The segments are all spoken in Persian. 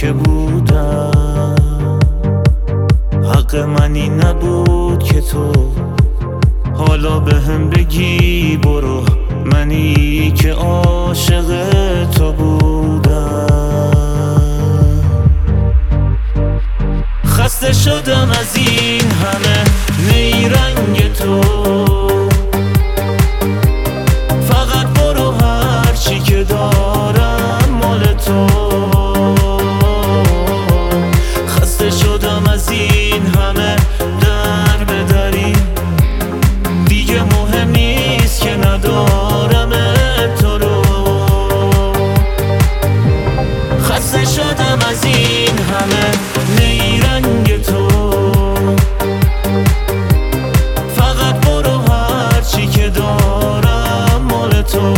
که بودم. حق منی نبود که تو حالا به هم بگی برو، منی که عاشق تو بودم. خسته شدم از این همه نیرنگ تو، فقط برو هرچی که دارم مال تو. خسته شدم از این همه در به دری، دیگه مهم نیست که ندارم تو رو. خسته شدم از این همه نیرنگ تو، فقط برو هرچی که دارم مال تو.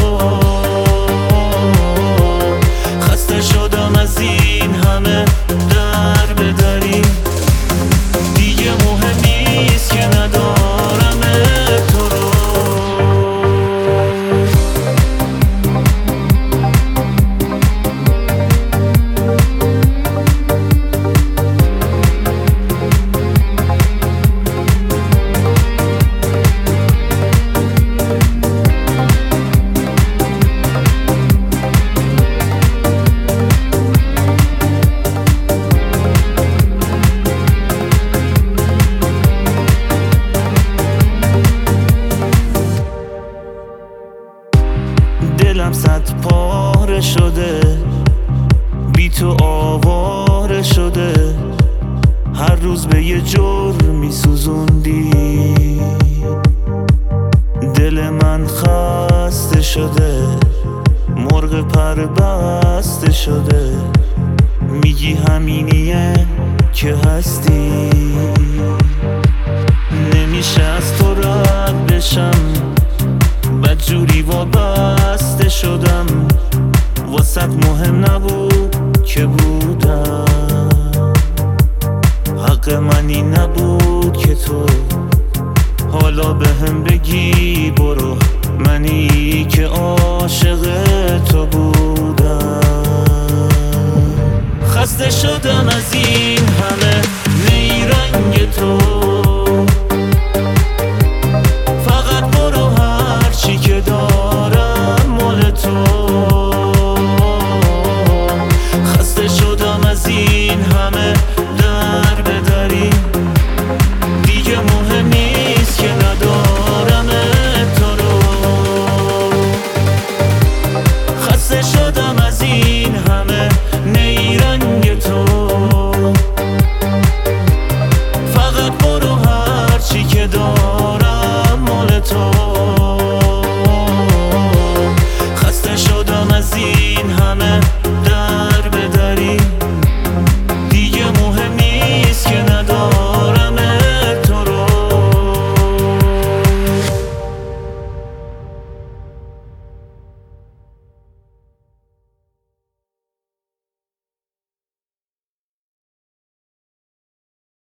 خسته شدم از این همه در به دری، دیگه مهم نیست که ندارم تو رو. دلم صد پاره شده، بی تو آواره شده، هر روز به یه جرمی سوزوندی. دل من خسته شده، مرغ پر بسته شده، میگی همینیه که هستی. نمیشه از تو رد بشم، بدجوری وابسته شدم، واسط مهم نبود که بودم. حق منی نبود که تو حالا به هم بگی برو، منی که عاشق تو بودم. خسته شدم از این همه نیرنگ تو،